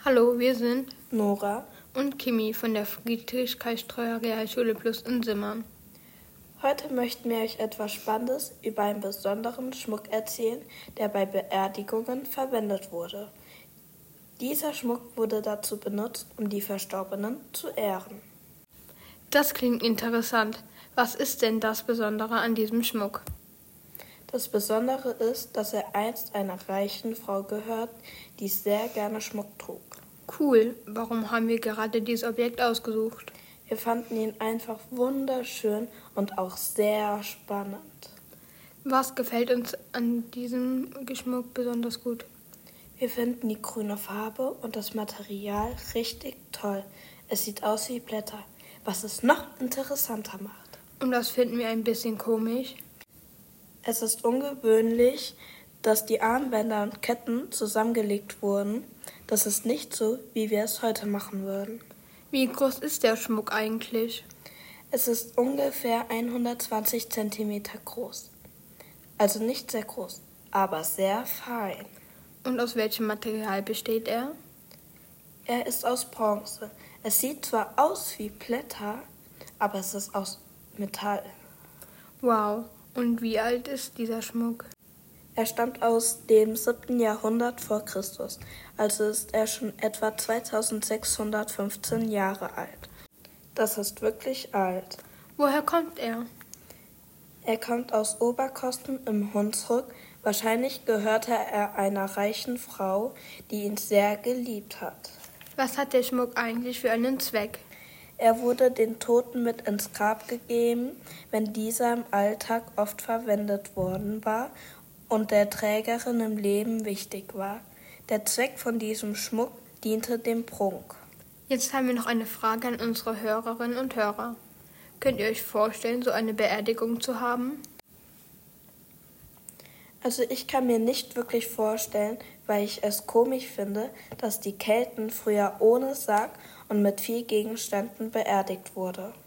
Hallo, wir sind Nora und Kimi von der Friedrich-Karl-Streuer Realschule Plus in Simmern. Heute möchten wir euch etwas Spannendes über einen besonderen Schmuck erzählen, der bei Beerdigungen verwendet wurde. Dieser Schmuck wurde dazu benutzt, um die Verstorbenen zu ehren. Das klingt interessant. Was ist denn das Besondere an diesem Schmuck? Das Besondere ist, dass er einst einer reichen Frau gehört, die sehr gerne Schmuck trug. Cool, warum haben wir gerade dieses Objekt ausgesucht? Wir fanden ihn einfach wunderschön und auch sehr spannend. Was gefällt uns an diesem Schmuck besonders gut? Wir finden die grüne Farbe und das Material richtig toll. Es sieht aus wie Blätter, was es noch interessanter macht. Und das finden wir ein bisschen komisch. Es ist ungewöhnlich, dass die Armbänder und Ketten zusammengelegt wurden. Das ist nicht so, wie wir es heute machen würden. Wie groß ist der Schmuck eigentlich? Es ist ungefähr 120 cm groß. Also nicht sehr groß, aber sehr fein. Und aus welchem Material besteht er? Er ist aus Bronze. Es sieht zwar aus wie Blätter, aber es ist aus Metall. Wow, und wie alt ist dieser Schmuck? Er stammt aus dem 7. Jahrhundert vor Christus, also ist er schon etwa 2615 Jahre alt. Das ist wirklich alt. Woher kommt er? Er kommt aus Oberkosten im Hunsrück. Wahrscheinlich gehörte er einer reichen Frau, die ihn sehr geliebt hat. Was hat der Schmuck eigentlich für einen Zweck? Er wurde den Toten mit ins Grab gegeben, wenn dieser im Alltag oft verwendet worden war und der Trägerin im Leben wichtig war. Der Zweck von diesem Schmuck diente dem Prunk. Jetzt haben wir noch eine Frage an unsere Hörerinnen und Hörer. Könnt ihr euch vorstellen, so eine Beerdigung zu haben? Also ich kann mir nicht wirklich vorstellen, weil ich es komisch finde, dass die Kelten früher ohne Sarg und mit viel Gegenständen beerdigt wurde.